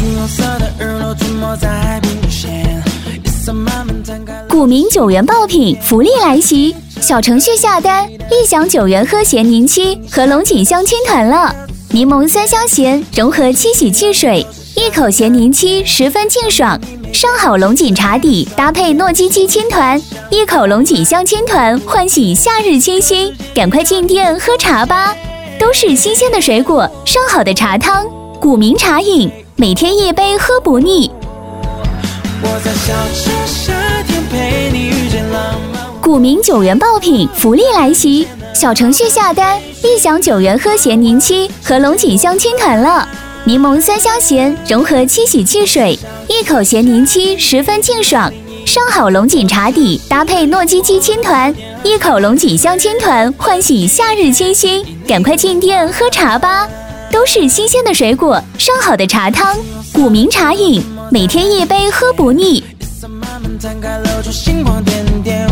古茗9元爆品福利来袭，小程序下单立享9元喝咸柠七和龙井香亲团了。柠檬3香咸融合7洗汽水，一口咸柠七十分清爽。上好龙井茶底搭配糯叽叽亲团，一口龙井香亲团唤醒夏日清新，赶快进店喝茶吧！都是新鲜的水果，上好的茶汤，古茗茶饮，每天一杯喝不腻。我在小城夏天陪你遇见浪漫。古茗9元爆品福利来袭，小程序下单立享9元喝咸柠七和龙井香亲团了。柠檬3香咸融合7洗汽水，一口咸柠七十分清爽。上好龙井茶底搭配糯叽叽亲团，一口龙井香亲团唤醒夏日清新，赶快进店喝茶吧！都是新鲜的水果，上好的茶汤，古茗茶饮，每天一杯喝不腻。慢慢摊开，露出星光点点。